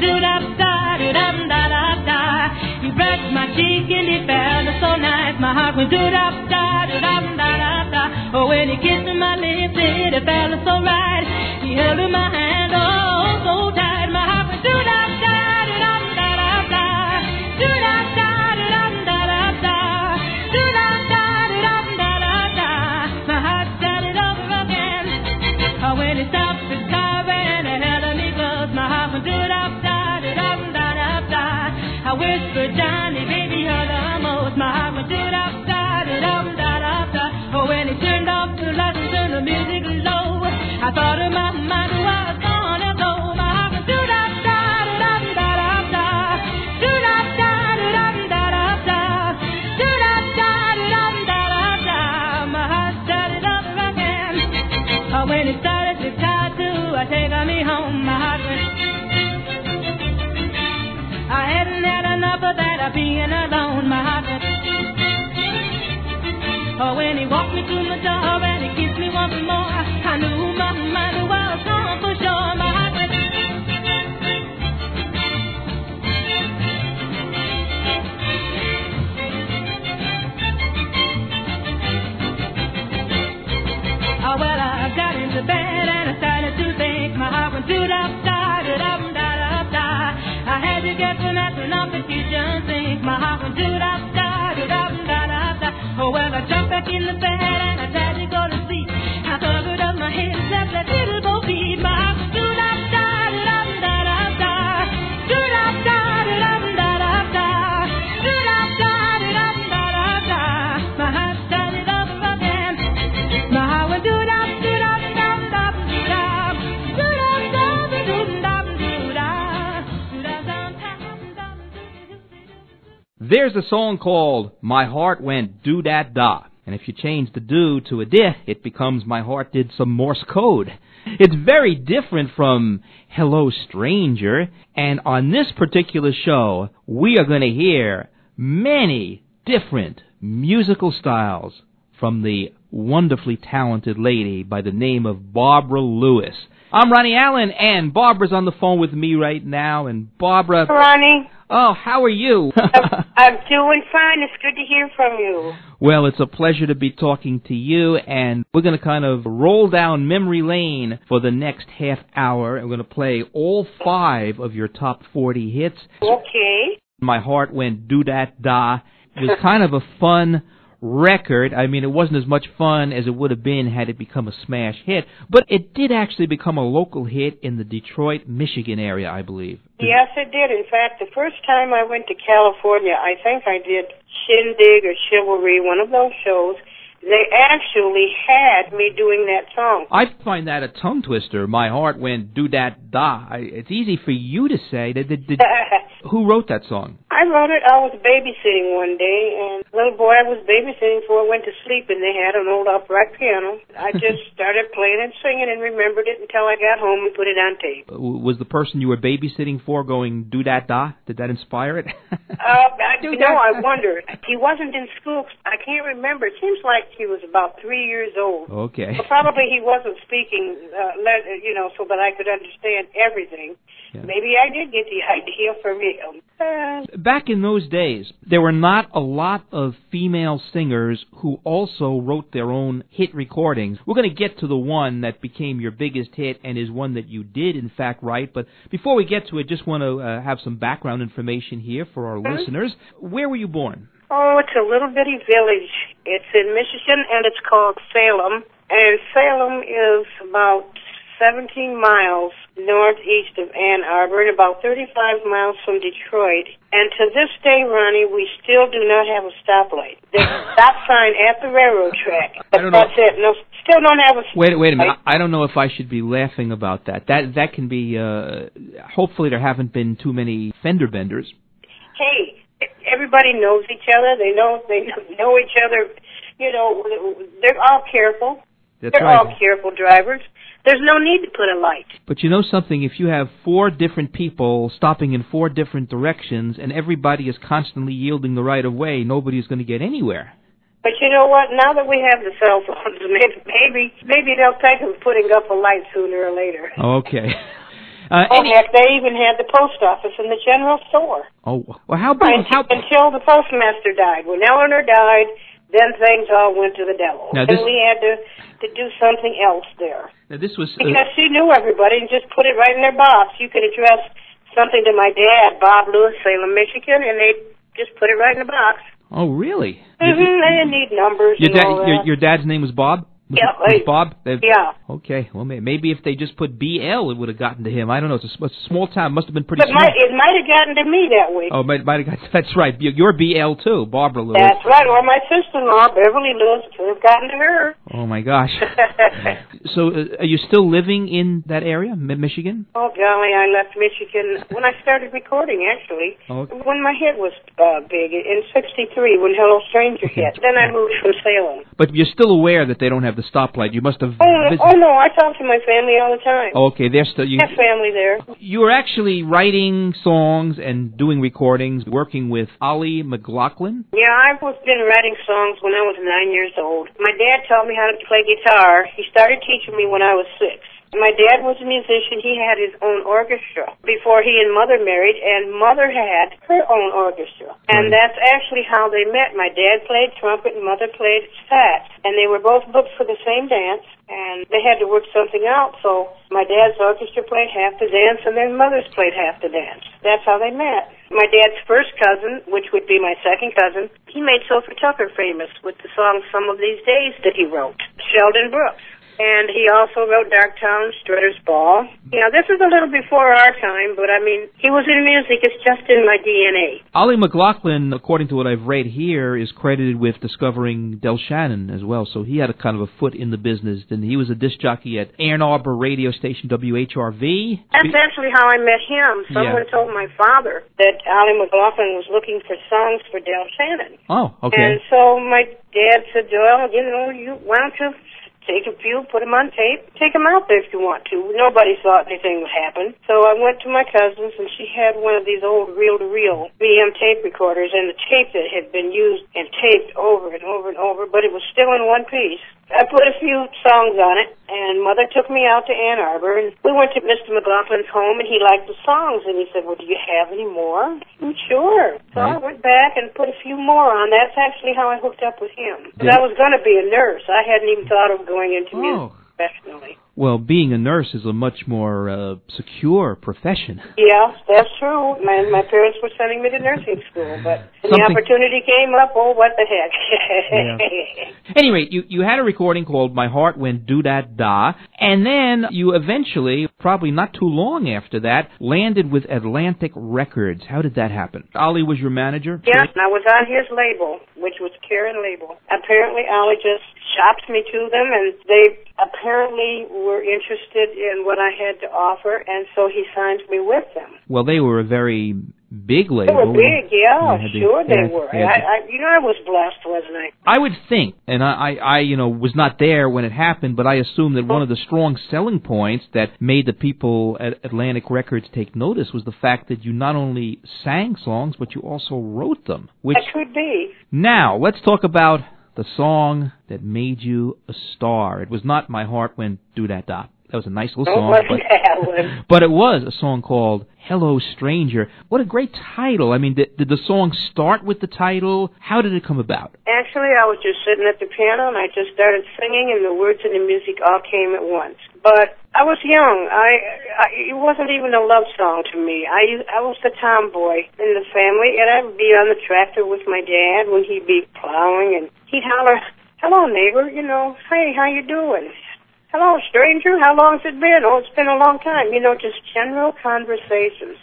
do-da-da-do-dum-da-da-da. He brushed my cheek and it felt so nice. My heart went do-da-da-do-dum-da-da-da. Oh, when he kissed my lips, it felt so right. He held my hand, oh, so tight. My heart went do-da-da-do-dum-da-da-da. Do-da-da-do-dum-da-da-da. Do-da-da-do-dum-da-da-da. My heart started over again. Oh, when he stopped the car and held me close, my heart went do-da-da-do-dum-da-da-da. I whispered, Johnny, baby, you're the most. My heart went do-da-da-do-dum-da-da-da. Oh, when he turned off the lights and turned the music low, I thought of my mind was gonna go. My heart went do-da-da-do-dum-da-da-da. Do-da-da-do-dum-da-da-da. Do-da-da-do-dum-da-da-da. My heart started over again. Oh, when it started to try to take me home, my heart went. I hadn't had enough of that, being alone, my heart went. Oh, when he walked me to my door and he kissed me once more, I knew my mind was gone for sure, my heart went. Oh, well, I got into bed and I started to think, my heart went do-da-da-do-dum-da-da-da. I had to get the nothing off the kitchen sink. My heart went do-da-da-do-dum-da-da-da. Oh, well, I jumped back in the bed and I tried to go to sleep. I covered up my head and slept that little bo peep. My heart went do-da-da-do-dum-da-da-da. Do-da-da-do-dum-da-da-da. Do-da-da-do-dum-da-da-da. My heart started over again. My heart went There's a song called My Heart Went Do-Dat-Da. And if you change the do to a di, it becomes My Heart Did Some Morse Code. It's very different from Hello Stranger. And on this particular show, we are going to hear many different musical styles from the wonderfully talented lady by the name of Barbara Lewis. I'm Ronnie Allen, and Barbara's on the phone with me right now. And Barbara... Ronnie. Oh, how are you? I'm doing fine. It's good to hear from you. Well, it's a pleasure to be talking to you, and we're going to kind of roll down memory lane for the next half hour. I'm going to play all 5 of your top 40 hits. Okay. My Heart Went Do-Dat-Da. It was kind of a fun record. I mean, it wasn't as much fun as it would have been had it become a smash hit, but it did actually become a local hit in the Detroit, Michigan area, I believe. Yes, it did. In fact, the first time I went to California, I think I did Shindig or Chivalry, one of those shows. They actually had me doing that song. I find that a tongue twister. My Heart Went Do-Dat-Da. It's easy for you to say. Who wrote that song? I wrote it. I was babysitting one day, and the little boy I was babysitting for went to sleep, and they had an old upright piano. I just started playing and singing and remembered it until I got home and put it on tape. Was the person you were babysitting for going do-dat-da? Did that inspire it? I wonder. He wasn't in school. I can't remember. It seems like he was about 3 years old. Okay. But probably he wasn't speaking, so that I could understand everything. Yeah. Maybe I did get the idea from him. Back in those days, there were not a lot of female singers who also wrote their own hit recordings. We're going to get to the one that became your biggest hit and is one that you did, in fact, write. But before we get to it, just want to have some background information here for our listeners. Where were you born? Oh, it's a little bitty village. It's in Michigan, and it's called Salem. And Salem is about 17 miles northeast of Ann Arbor and about 35 miles from Detroit. And to this day, Ronnie, we still do not have a stoplight. There's a stop sign at the railroad track. That's it. No, still don't have a stoplight. Wait a minute. I don't know if I should be laughing about that. That can be, hopefully there haven't been too many fender benders. Hey, everybody knows each other. They know each other. You know, they're all careful. They're all careful drivers. There's no need to put a light. But you know something? If you have 4 different people stopping in 4 different directions and everybody is constantly yielding the right of way, nobody's going to get anywhere. But you know what? Now that we have the cell phones, maybe they'll think of putting up a light sooner or later. Okay. Heck, they even had the post office and the general store. Oh, well, how big? Until the postmaster died. When Eleanor died, then things all went to the devil. Now, and we had to do something else there. Now, this was... because she knew everybody and just put it right in their box. You could address something to my dad, Bob Lewis, Salem, Michigan, and they just put it right in the box. Oh, really? They didn't need numbers and all that. Your dad's name was Bob? Was Bob? Yeah. Okay. Well, maybe if they just put BL, it would have gotten to him. I don't know. It's a small town. It must have been pretty small. It might have gotten to me that way. Oh, might have gotten. That's right. You're BL too, Barbara Lewis. That's right. Or my sister-in-law, Beverly Lewis, could have gotten to her. Oh my gosh. So, are you still living in that area, Michigan? Oh golly, I left Michigan when I started recording. Actually, when my hit was big in '63, when Hello Stranger hit. Then I moved from Salem. But you're still aware that they don't have the stoplight. You must have... Oh, no, I talk to my family all the time. Okay, they're still... You have family there. You were actually writing songs and doing recordings, working with Ollie McLaughlin? Yeah, I've been writing songs when I was 9 years old. My dad taught me how to play guitar. He started teaching me when I was 6. My dad was a musician. He had his own orchestra before he and Mother married, and Mother had her own orchestra. And that's actually how they met. My dad played trumpet and Mother played sax, and they were both booked for the same dance, and they had to work something out, so my dad's orchestra played half the dance, and then Mother's played half the dance. That's how they met. My dad's first cousin, which would be my second cousin, he made Sophie Tucker famous with the song Some of These Days that he wrote, Sheldon Brooks. And he also wrote Darktown, Strutter's Ball. You know, this is a little before our time, but I mean, he was in music. It's just in my DNA. Ollie McLaughlin, according to what I've read here, is credited with discovering Del Shannon as well. So he had a kind of a foot in the business. And he was a disc jockey at Ann Arbor radio station WHRV. That's actually how I met him. Someone told my father that Ollie McLaughlin was looking for songs for Del Shannon. Oh, okay. And so my dad said, well, you know, why don't you take a few, put them on tape, take them out there if you want to. Nobody thought anything would happen. So I went to my cousin's, and she had one of these old reel-to-reel VM tape recorders, and the tape that had been used and taped over and over and over, but it was still in one piece. I put a few songs on it, and Mother took me out to Ann Arbor, and we went to Mr. McLaughlin's home, and he liked the songs, and he said, well, do you have any more? Sure. So I went back and put a few more on. That's actually how I hooked up with him. Because I was going to be a nurse. I hadn't even thought of going into music professionally. Well, being a nurse is a much more secure profession. Yeah, that's true. My parents were sending me to nursing school, but when the opportunity came up, oh, what the heck. Yeah. Anyway, you had a recording called My Heart Went Do-Dat-Da, and then you eventually, probably not too long after that, landed with Atlantic Records. How did that happen? Ollie was your manager? Yeah, and I was on his label, which was Karen Label. Apparently, Ollie just shopped me to them, and they apparently were interested in what I had to offer, and so he signed me with them. Well, they were a very big label. They were big, yeah, sure they were. Yeah. I was blessed, wasn't I? I would think, and I was not there when it happened, but I assume that one of the strong selling points that made the people at Atlantic Records take notice was the fact that you not only sang songs, but you also wrote them. Which, that could be. Now, let's talk about the song that made you a star. It was not My Heart Went Do-Dat-Da. That was a nice little song. But it was a song called Hello Stranger. What a great title. I mean, did the song start with the title? How did it come about? Actually, I was just sitting at the piano, and I just started singing, and the words and the music all came at once. But I was young. It wasn't even a love song to me. I was the tomboy in the family, and I'd be on the tractor with my dad when he'd be plowing, and he'd holler, hello, neighbor, you know, hey, how you doing? Hello, stranger, how long's it been? Oh, it's been a long time. You know, just general conversations.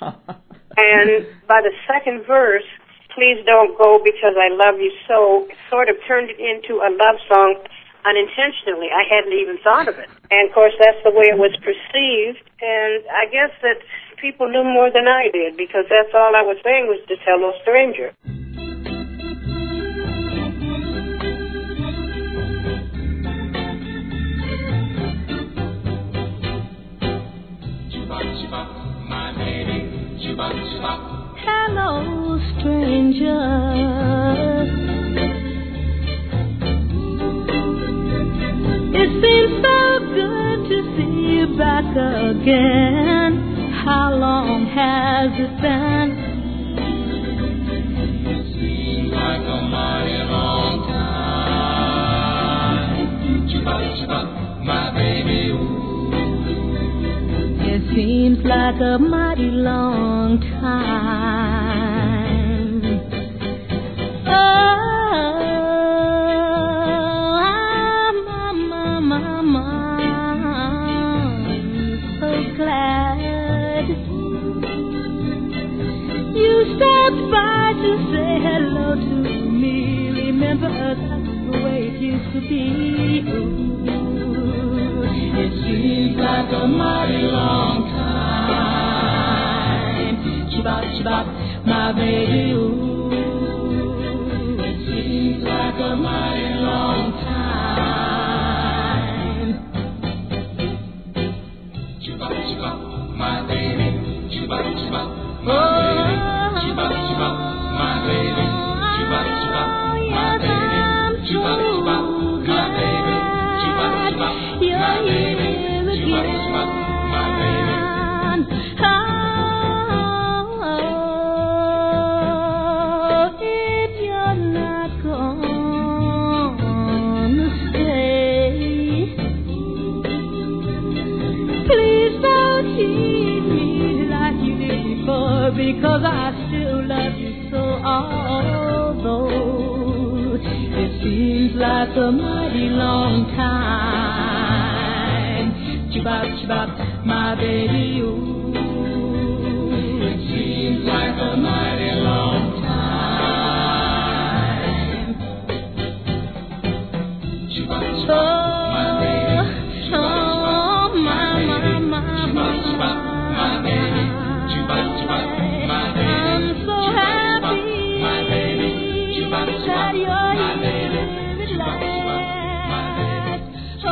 And by the second verse, please don't go because I love you so, sort of turned it into a love song unintentionally. I hadn't even thought of it. And, of course, that's the way it was perceived. And I guess that people knew more than I did because that's all I was saying was just hello, stranger. Hello, stranger. It seems so good to see you back again. How long has it been? It seems like a mighty long time. Chibop, my baby, ooh. It seems like a mighty long time. Oh, I'm so glad you stopped by to say hello to me. Remember, that's the way it used to be. Ooh, it seems like a mighty long time. Chibop, chibop, my baby, ooh. It seems like a mighty long time. Chibop, my baby, chibop, my Oh, baby, chibop, my baby, chibop, my baby, chibop, my baby, chibop, my baby, chibop, my baby. Oh, if you're not gonna stay, please don't treat me like you did before, because I still love you so. Although it seems like a mighty long time. Chibop, chibop, my baby, ooh. It seems like a mighty long time. Chibop, Oh, my baby, oh, my baby, chibop, my baby, I'm so happy my baby, chibop, that you're my baby, here at last. Oh.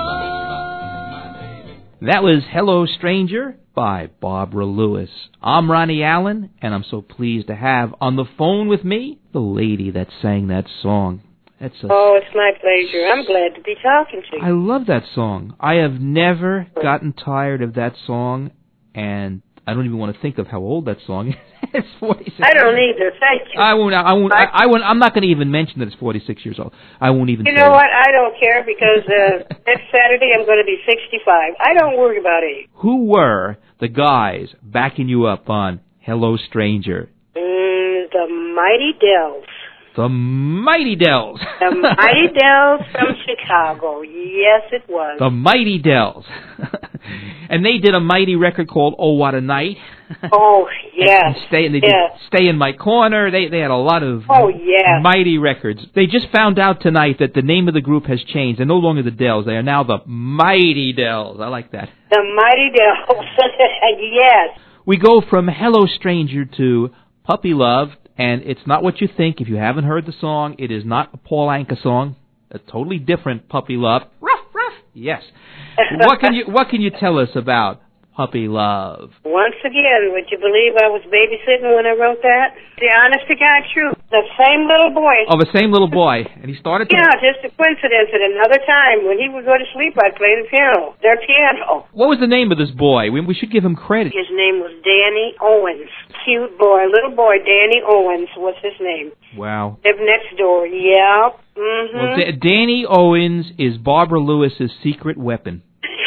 That was Hello Stranger by Barbara Lewis. I'm Ronnie Allen, and I'm so pleased to have on the phone with me the lady that sang that song. Oh, it's my pleasure. I'm glad to be talking to you. I love that song. I have never gotten tired of that song, and I don't even want to think of how old that song is. It's 46. I don't either. Thank you. I'm not going to even mention that it's 46 years old. I won't even. You know what? I don't care, because next Saturday I'm going to be 65. I don't worry about age. Who were the guys backing you up on Hello Stranger? The Mighty Dells. The Mighty Dells. The Mighty Dells from Chicago. Yes, it was. The Mighty Dells. And they did a mighty record called Oh What a Night. Oh, yes. They did Stay in My Corner. They had a lot of mighty records. They just found out tonight that the name of the group has changed. They're no longer the Dells. They are now the Mighty Dells. I like that. The Mighty Dells. Yes. We go from Hello Stranger to Puppy Love, and it's not what you think. If you haven't heard the song, it is not a Paul Anka song. A totally different Puppy Love. Ruff, ruff. Yes. What can you tell us about Puppy Love? Once again, would you believe I was babysitting when I wrote that? The honest to God truth. The same little boy. Oh, the same little boy. And he started to... Yeah, just a coincidence. At another time, when he would go to sleep, I'd play the piano. Their piano. What was the name of this boy? We should give him credit. His name was Danny Owens. Cute boy, little boy, Danny Owens was his name. Wow. Lived next door. Yeah. Mm-hmm. Well, Danny Owens is Barbara Lewis's secret weapon.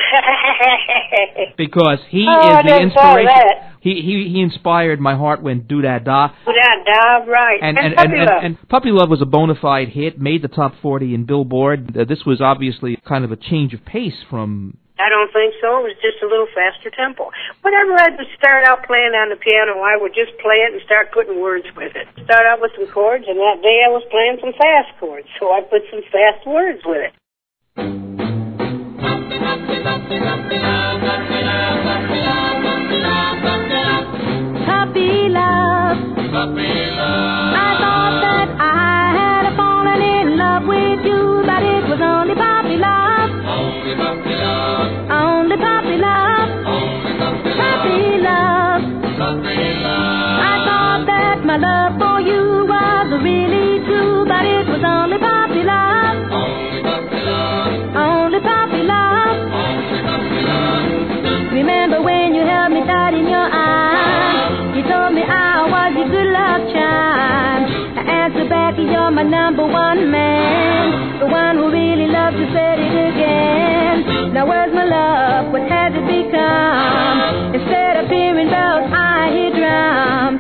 Because he is the inspiration. He inspired My Heart Went Do-Da-Da. Do-Da-Da, right. And Puppy Love was a bona fide hit, made the top 40 in Billboard. This was obviously kind of a change of pace from... I don't think so. It was just a little faster tempo. Whenever I would start out playing on the piano, I would just play it and start putting words with it. Start out with some chords, and that day I was playing some fast chords, so I put some fast words with it. Puppy love. Puppy love. I thought that I had fallen in love with you, but it was only puppy love. Only puppy love. Only puppy love. Only puppy Puppy love. Puppy love. I thought that my love for you was really true, but it was only puppy love. Only puppy love. Only puppy love. Only puppy love. Remember when you held me tight in your eyes? man, the one who really loved you said it again. Now where's my love? What has it become? Instead of hearing bells, I hear drums.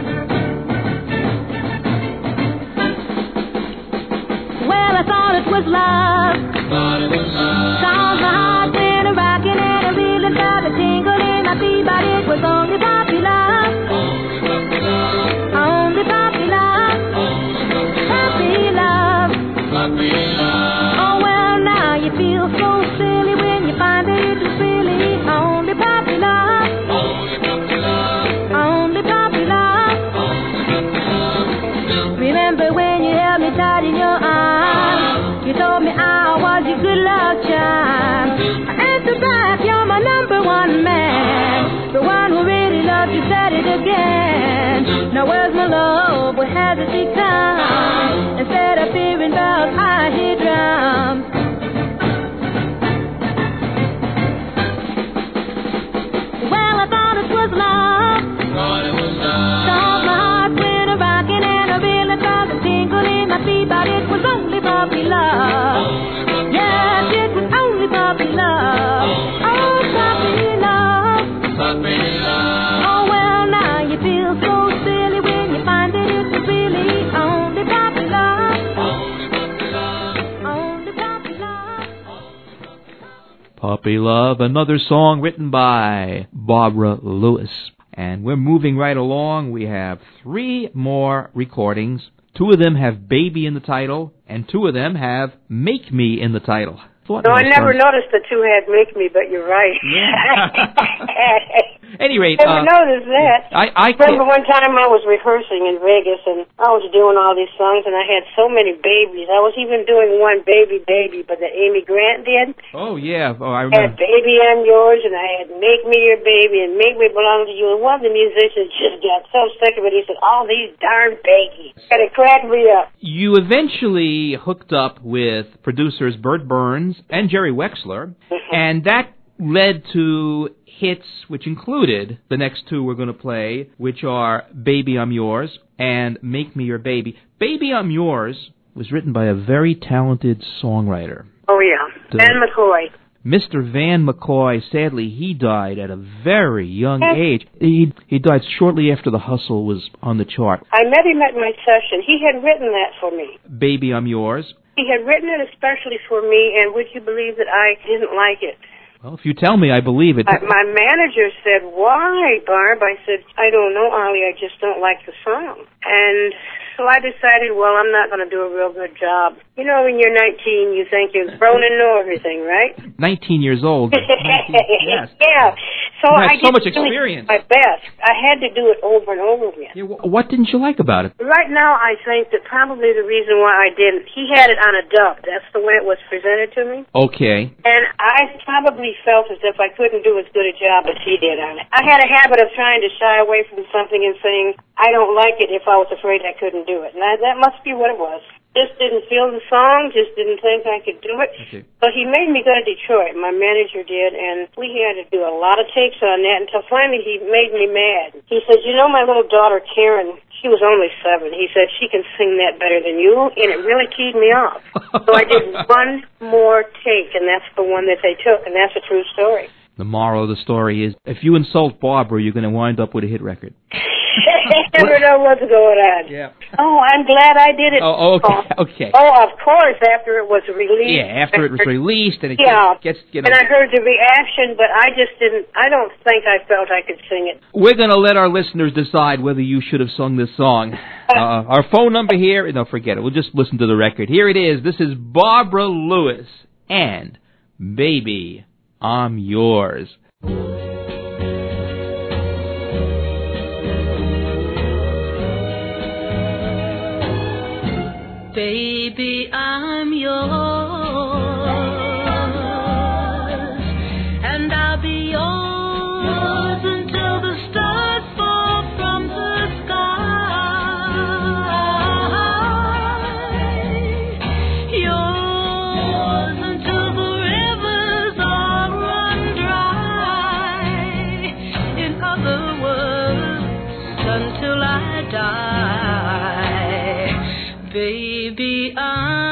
Well, I thought it was love. Cause my heart went a rockin' and I really felt a tingle in my feet, but it was only puppy love. Only puppy love. Puppy love. Oh, well, now you feel so silly when you find that it was really only puppy love. Only puppy love. Remember when you held me tight in your arms? You told me I was your good luck charm. I answered back, you're my number one man, the one who really loved you said it again. Now where's my love? What has it become? Instead of hearing bells, I hear drums. Well, I thought it was love. Cause my heart went a rockin' and I really felt a tingle in my feet, but it was only puppy love. Yes, it was only puppy love. Oh, puppy love. Oh, well, now you feel so silly when you find that it was really only puppy love. Only puppy love. Puppy Love, another song written by Barbara Lewis. And we're moving right along. We have 3 more recordings. 2 of them have Baby in the title, and 2 of them have Make Me in the title. No, I never noticed the 2 had Make Me, but you're right. Yeah. Any rate, never noticed that. I remember one time I was rehearsing in Vegas, and I was doing all these songs, and I had so many babies. I was even doing one Baby, but that Amy Grant did. Oh, yeah. Oh, I I remember. had Baby, I'm Yours, and I had Make Me Your Baby, and Make Me Belong to You. And one of the musicians just got so sick of it, he said, all these darn babies. And it cracked me up. You eventually hooked up with producers Bert Burns and Jerry Wexler, and that led to hits which included the next 2 we're going to play, which are Baby I'm Yours and Make Me Your Baby. Baby I'm Yours was written by a very talented songwriter. Oh, yeah. Van McCoy. Mr. Van McCoy, sadly, he died at a very young age. He died shortly after The Hustle was on the chart. I met him at my session. He had written that for me. Baby I'm Yours. He had written it especially for me, and would you believe that I didn't like it? Well, if you tell me, I believe it. My manager said, why, Barb? I said, I don't know, Ollie, I just don't like the song. And so I decided, well, I'm not going to do a real good job. You know, when you're 19, you think you're grown and know everything, right? 19 years old. 19, yes. Yeah. So I did so much experience. My best. I had to do it over and over again. Yeah, what didn't you like about it? Right now, I think that probably the reason why I didn't, he had it on a dub. That's the way it was presented to me. Okay. And I probably felt as if I couldn't do as good a job as he did on it. I had a habit of trying to shy away from something and saying, I don't like it if I was afraid I couldn't do it. And that must be what it was. Just didn't feel the song, just didn't think I could do it. Okay. But he made me go to Detroit, my manager did, and we had to do a lot of takes on that until finally he made me mad. He said, you know my little daughter Karen, she was only 7. He said, she can sing that better than you, and it really keyed me off. So I did one more take, and that's the one that they took, and that's a true story. The moral of the story is, if you insult Barbara, you're going to wind up with a hit record. Never know what's going on. Yeah. Oh, I'm glad I did it. Oh, okay. Oh, of course, after it was released. Yeah, after it was released and it gets and I heard the reaction, but I just didn't, I don't think I felt I could sing it. We're going to let our listeners decide whether you should have sung this song. Our phone number here, no, forget it. We'll just listen to the record. Here it is. This is Barbara Lewis and Baby, I'm Yours. Baby, I'm yours, and I'll be yours until the stars fall from the sky. Yours until the rivers all run dry. In other words, until I die. Baby, I'm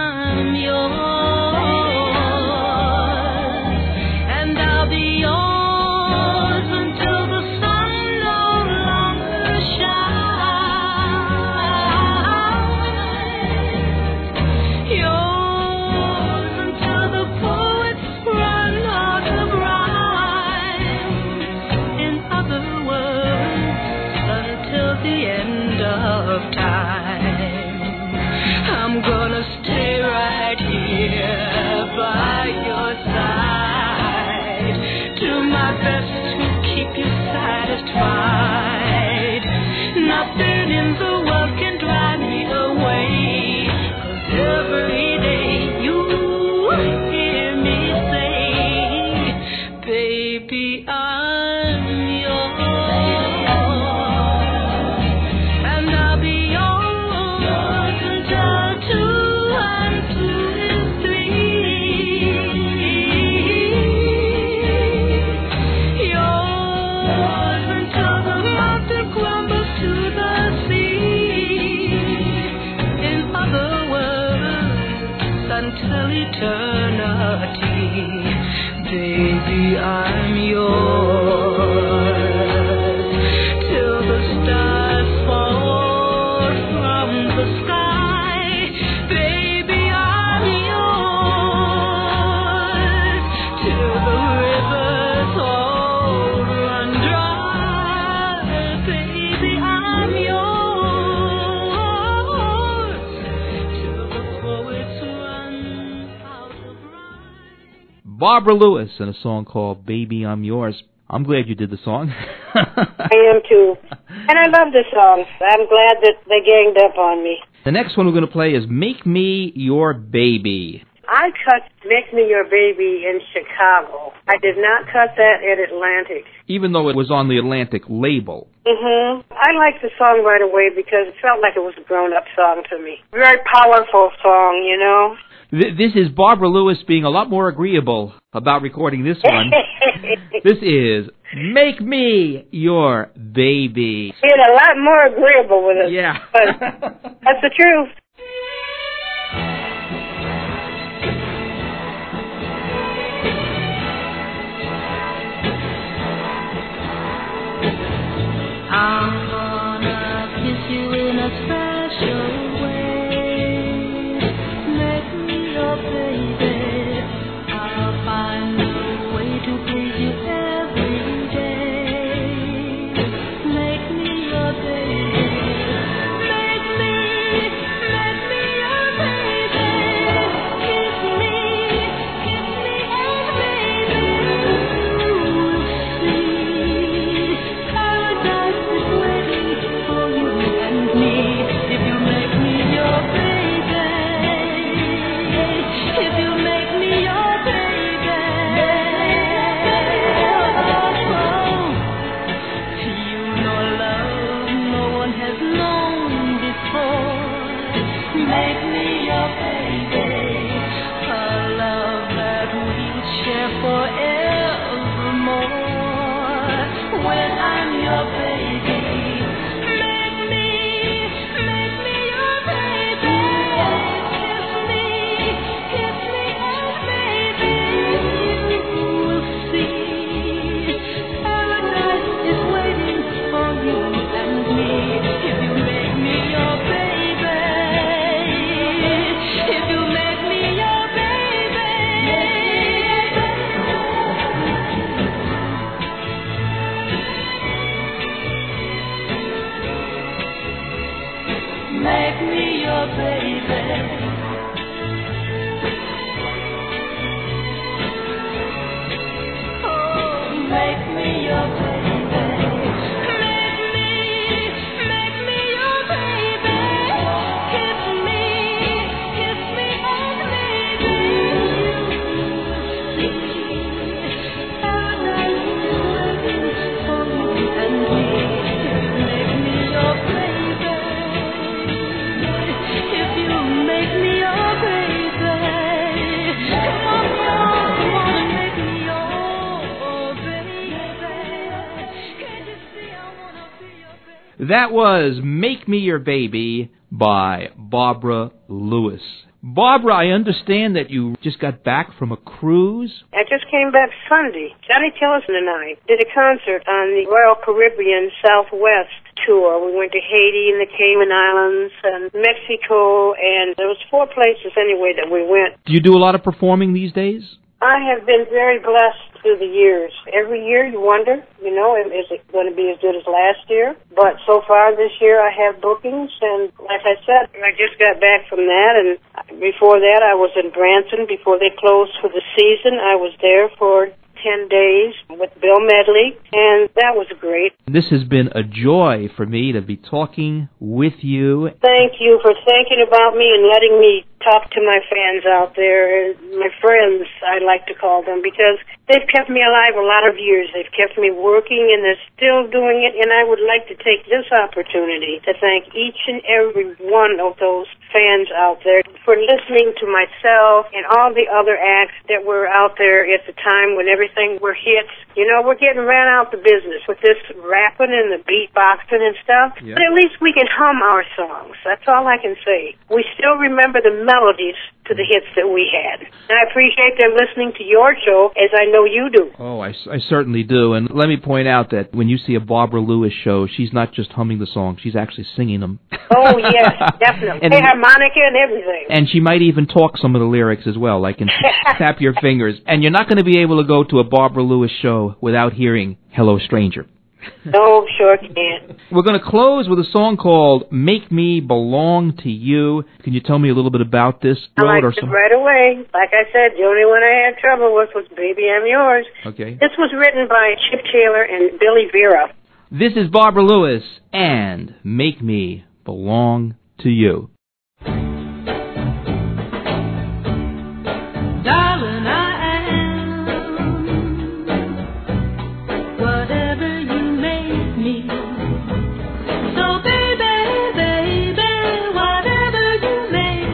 best to keep you satisfied. Nothing in the world can drive me away. 'Cause every day you hear me say, baby, I'm yours. And I'll be yours until 2 and 2 is 3. Yours until the mountain crumbles to the sea. In other words, until eternity, baby, I'm yours. Till the stars fall from the sky, baby, I'm yours. Till the rivers all run dry, baby, I'm yours. Till the poets run out of rhyme. Barbara Lewis and a song called Baby I'm Yours. I'm glad you did the song. I am too. And I love the song. I'm glad that they ganged up on me. The next one we're going to play is Make Me Your Baby. I cut Make Me Your Baby in Chicago. I did not cut that at Atlantic. Even though it was on the Atlantic label. I liked the song right away because it felt like it was a grown-up song to me. Very powerful song, you know. This is Barbara Lewis being a lot more agreeable about recording this one. This is Make Me Your Baby. Being a lot more agreeable with it. Yeah. But that's the truth. I'm gonna kiss you in a special way. Make me your baby. I'll find a way to please you every day. Make me your baby. Make me your baby. Kiss me oh baby. See, paradise is waiting for you and me. If you make me your baby. If you make me your baby. You know love no one has known before. Make me your baby. A love that we'll share forevermore. When I'm your baby. Make me your baby. Kiss me oh baby. You'll see, paradise is waiting for you and me. If you make me your baby. If you make me your baby. Make me your baby. Oh, make me your baby. Make me your baby. Kiss me oh baby. Paradise is waiting for you and me. Make me your baby. If you make me your baby. Come on, make me your baby. Can't you see I wanna be your baby? That was Make Me Your Baby by Barbara Lewis. Barbara, I understand that you just got back from a cruise. I just came back Sunday. Johnny Tillison and I did a concert on the Royal Caribbean Southwest tour. We went to Haiti and the Cayman Islands and Mexico, and there was 4 places anyway that we went. Do you do a lot of performing these days? I have been very blessed through the years. Every year you wonder, you know, is it going to be as good as last year? But so far this year I have bookings, and like I said, I just got back from that, and before that I was in Branson. Before they closed for the season, I was there for 10 days with Bill Medley, and that was great. This has been a joy for me to be talking with you. Thank you for thinking about me and letting me talk to my fans out there, my friends, I like to call them, because they've kept me alive a lot of years. They've kept me working, and they're still doing it, and I would like to take this opportunity to thank each and every one of those fans out there for listening to myself and all the other acts that were out there at the time when everything were hits. You know, we're getting ran out the business with this rapping and the beatboxing and stuff, but at least we can hum our songs. That's all I can say. We still remember the melodies to the hits that we had. And I appreciate them listening to your show, as I know you do. Oh, I certainly do. And let me point out that when you see a Barbara Lewis show, she's not just humming the songs, she's actually singing them. Oh, yes, definitely. And harmonica and everything. And she might even talk some of the lyrics as well, like in Snap Your Fingers. And you're not going to be able to go to a Barbara Lewis show without hearing Hello, Stranger. Oh, sure can. We're going to close with a song called Make Me Belong to You. Can you tell me a little bit about this? I liked it right away. Like I said, the only one I had trouble with was Baby I'm Yours. Okay. This was written by Chip Taylor and Billy Vera. This is Barbara Lewis and Make Me Belong to You. Darling, I am whatever you make me. So baby, baby, whatever you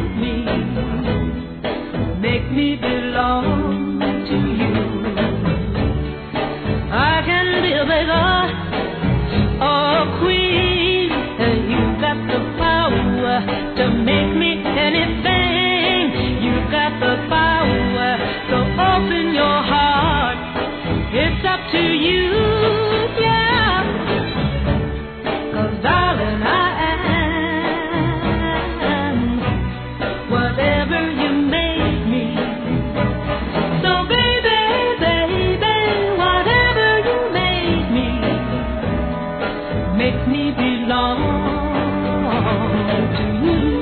make me belong to you. I can be a beggar or a queen, and you got the power to make me anything. You got the power, so open your heart. It's up to you, yeah. 'Cause darling, I am whatever you make me. So baby, baby, whatever you make me belong to you.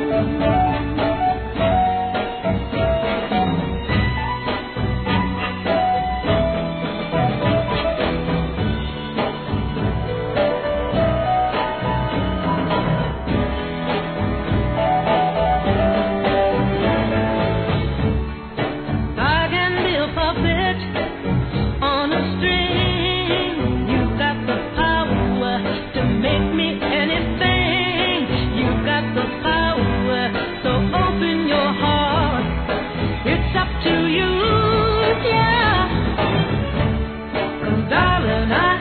I can be a puppet on a string. You got the power to make me anything. You got the power, so open your heart. It's up to you, yeah. 'Cause darling, I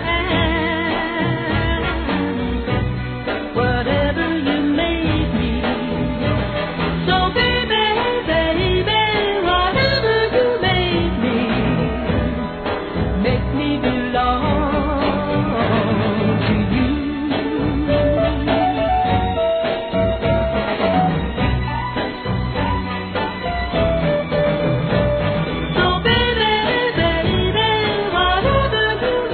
am whatever you make me. So baby, baby, whatever you make me belong to you. So baby, baby, whatever you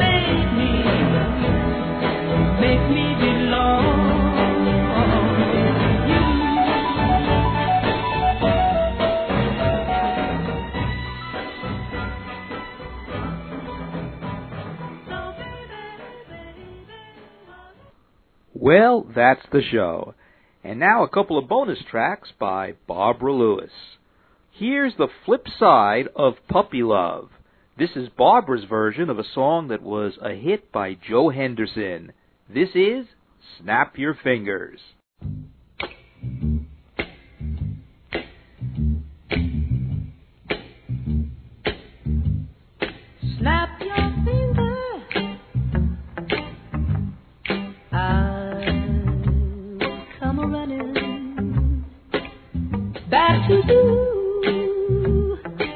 make me belong to you. Well, that's the show. And now a couple of bonus tracks by Barbara Lewis. Here's the flip side of Puppy Love. This is Barbara's version of a song that was a hit by Joe Henderson. This is Snap Your Fingers. Snap your fingers. I'll come running back to you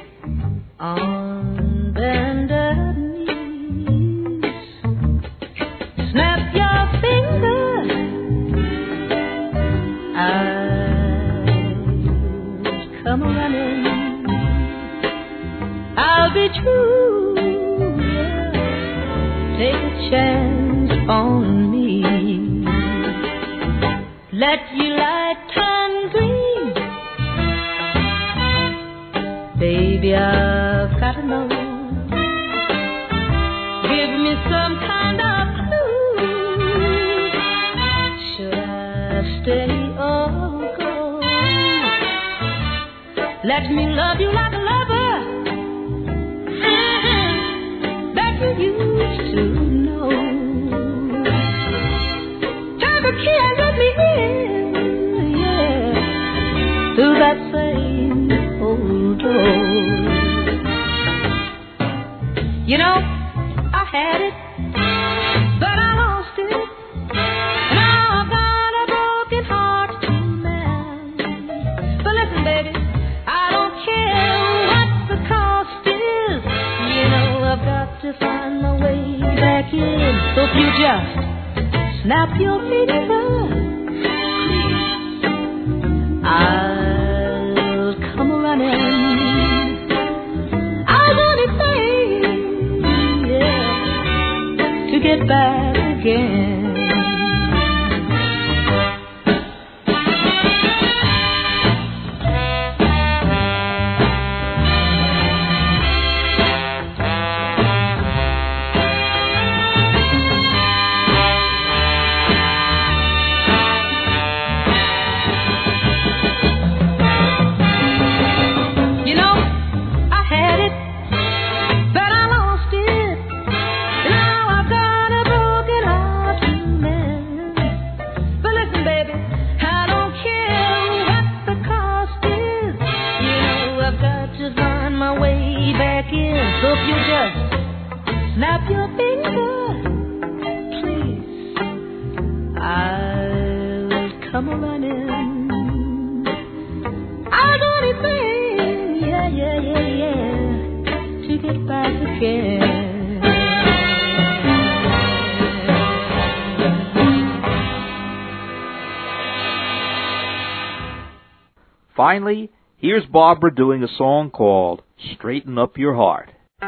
on bended knees. Snap your fingers. I'll come running. I'll be true, yeah. Take a chance on me. Let your light turn green. Baby, I've got to know Let me love you like a lover that you used to know. Turn the key and let me in, yeah, through that same old door. You know, I had it, but I lost it. Now I've got a broken heart to mend. But listen, baby, I don't care what the cost is. You know, I've got to find my way back in. So if you just snap your fingers, I'll come running. I'll do anything, yeah, to get back again. You know, I had it, but I lost it. Now I've got a broken heart to mend. But listen, baby, I don't care what the cost is. You know, I've got to find my way back in. So if you just snap your fingers, please, I'll come running. I'll do anything, yeah, yeah, yeah, yeah, to get back again. Finally, here's Barbara doing a song called Straighten Up Your Heart.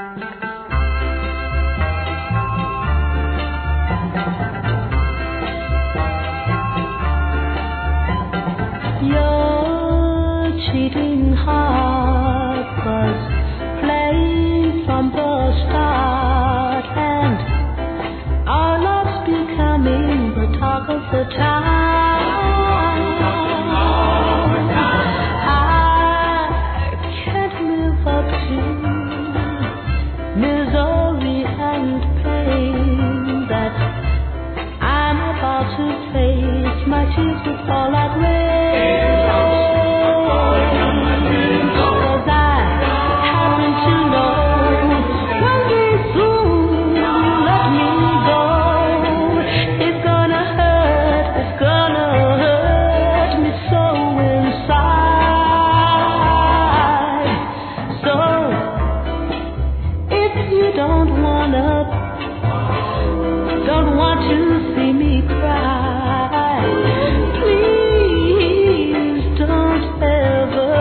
Your cheating heart was playing from the start, and our love's becoming the talk of the town. I can't live up to misery and pain that I'm about to face. My tears will fall like rain. 'Cause I happen to know one day soon you let me go. It's gonna hurt me so inside. So if you don't want to see me cry, please don't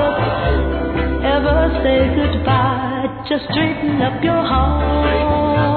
ever say goodbye. Just straighten up your heart.